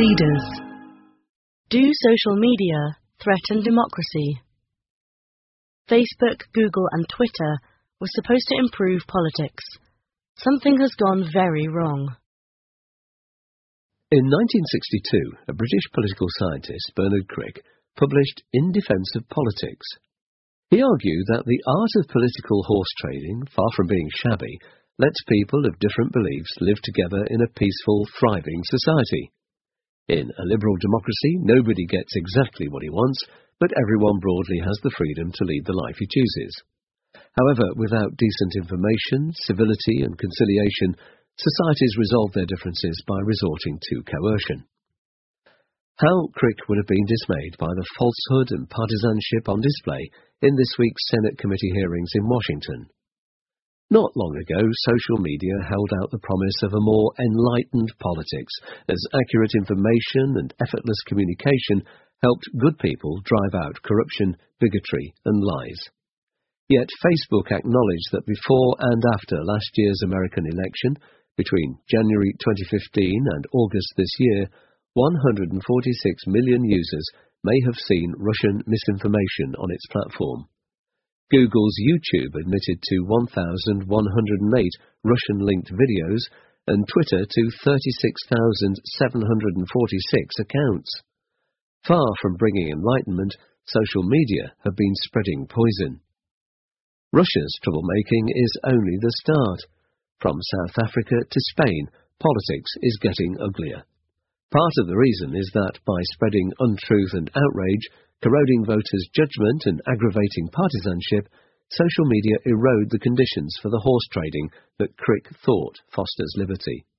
Leaders. Do social media threaten democracy? Facebook, Google and Twitter were supposed to improve politics. Something has gone very wrong. In 1962, a British political scientist, Bernard Crick, published In Defence of Politics. He argued that the art of political horse trading, far from being shabby, lets people of different beliefs live together in a peaceful, thriving society. In a liberal democracy, nobody gets exactly what he wants, but everyone broadly has the freedom to lead the life he chooses. However, without decent information, civility and conciliation, societies resolve their differences by resorting to coercion. How Crick would have been dismayed by the falsehood and partisanship on display in this week's Senate committee hearings in Washington. Not long ago, social media held out the promise of a more enlightened politics, as accurate information and effortless communication helped good people drive out corruption, bigotry and lies. Yet Facebook acknowledged that before and after last year's American election, between January 2015 and August this year, 146 million users may have seen Russian misinformation on its platform. Google's YouTube admitted to 1,108 Russian-linked videos and Twitter to 36,746 accounts. Far from bringing enlightenment, social media have been spreading poison. Russia's troublemaking is only the start. From South Africa to Spain, politics is getting uglier. Part of the reason is that by spreading untruth and outrage, corroding voters' judgment and aggravating partisanship, social media erode the conditions for the horse trading that Crick thought fosters liberty.